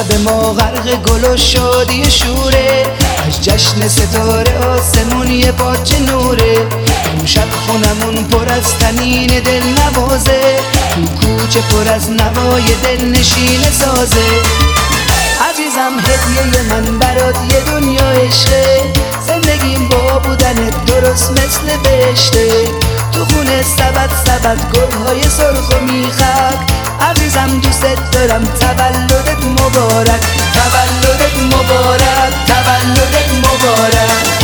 شب ما غرق گل و شادی شوره، از جشن ستاره آسمون یه پاچه نوره. اون شب خونمون پر از طنین دل نوازه، تو کوچه پر از نوای دل نشین سازه. عزیزم هدیه من برات یه دنیا عشقه، زندگیم با بودنت درست مثل بهشته. تو خونه سبد گلهای سرخ و میخک، عزیزم دوست دارم تولدت مبارک، تولدت مبارک، تولدت مبارک.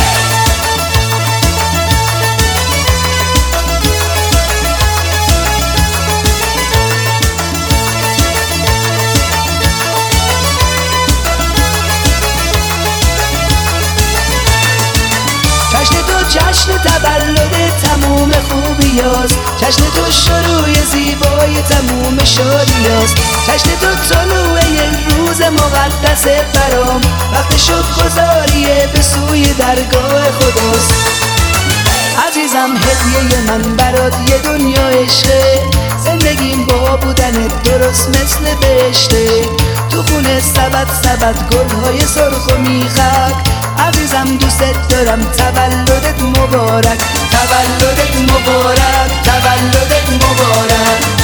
جشن تولد تموم خوبیاست، جشن تو شروع زیبای تموم شادیاست، جشن تو طلوع روز مقدس برام، وقت شکرگزاریه به سوی درگاه خداست. عزیزم هدیه من برات یه دنیا عشقه، زندگیم با بودنت درست مثل بهشته. تو خونه سبد گلهای سرخ و میخک، عزیزم دوست دارم تولدت مبارک، تولدت مبارک، تولدت مبارک.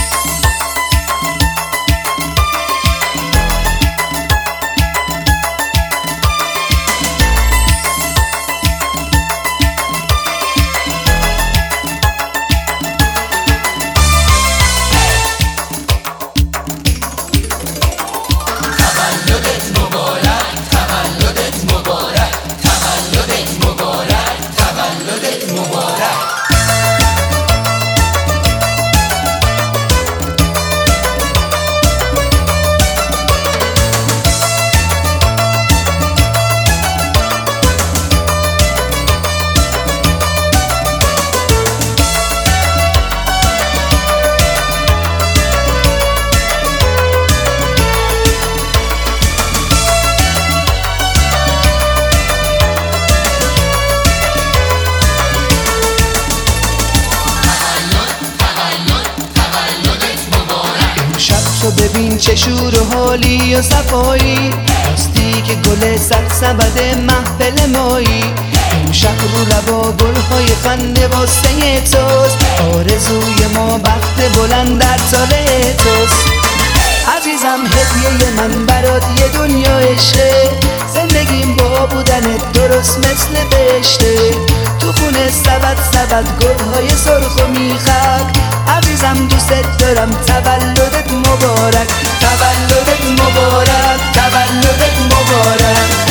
ببین چه شور و حالی و صفایی، راستی که گل سبد محفل مایی. امشب رو لبا گلهای خنده واسه توست، آرزوی ما بخت بلند در سال توست. عزیزم هدیه من برات یه دنیا عشقه، زندگیم با بودنت درست مثل بهشته. تو خونه سبد گلهای سرخ و میخک، عزیزم دوست دارم تولدت مبارک، تولدت مبارک، تولدت مبارک.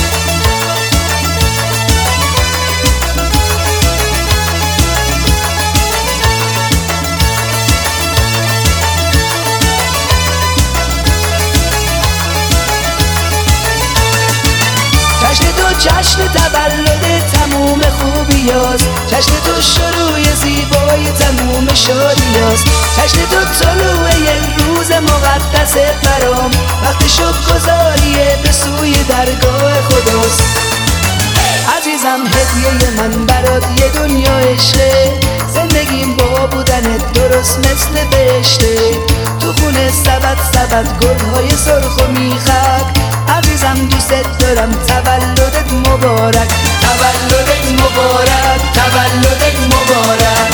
جشن تولد تموم خوبیاست، جشن تو شروع زیبای تموم شادیاست، جشن تو طلوع روز مقدس برام، وقت شکرگزاریه به سوی درگاه خداست. عزیزم هدیه من برات یه دنیا عشقه، زندگیم با بودنت درست مثل بهشته. تو خونه سبد گلهای سرخ و میخک، عزیزم دوست دارم تولدت مبارک، تولدت مبارک، تولدت مبارک.